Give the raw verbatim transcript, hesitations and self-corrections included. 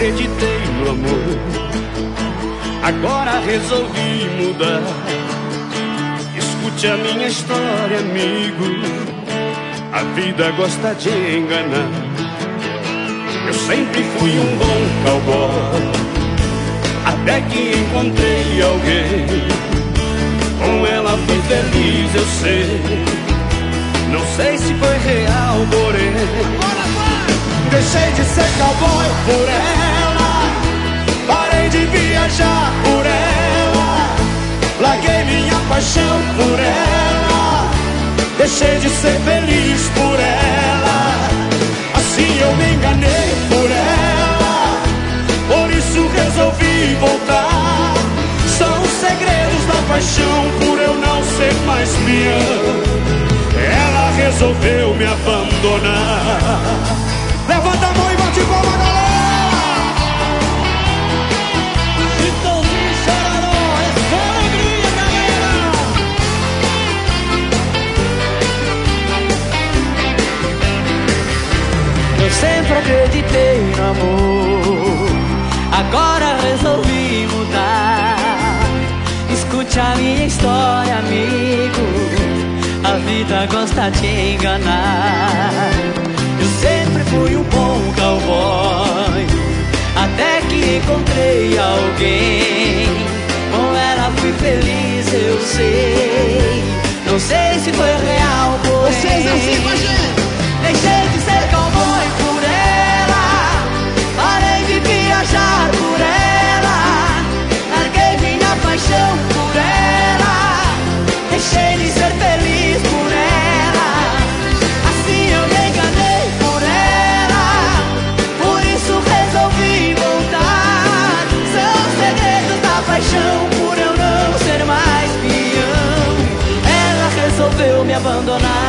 acreditei no amor, agora resolvi mudar. Escute a minha história, amigo, a vida gosta de enganar. Eu sempre fui um bom cowboy, até que encontrei alguém. Com ela fui feliz, eu sei. Não sei se foi real, porém deixei de ser cowboy por ela, parei de viajar por ela, larguei minha paixão por ela, deixei de ser feliz por ela. Assim eu me enganei por ela, por isso resolvi voltar. São os segredos da paixão, por eu não ser mais peão, ela resolveu me abandonar. Levanta a mão e bate palma, galera! Chitãozinho e Chororó, essa alegria, galera! Eu sempre acreditei no amor, agora resolvi mudar. Escute a minha história, amigo, a vida gosta de enganar. Eu sempre fui um bom cowboy, até que encontrei alguém. Com ela fui feliz, eu sei. Não sei se foi real, porém vocês assim com a gente. Deixei de ser cowboy por ela, parei de viajar por ela, larguei minha paixão por ela, deixei de ser feliz por ela. Assim eu me enganei por ela, por isso resolvi voltar. São os segredos da paixão, por eu não ser mais peão, ela resolveu me abandonar.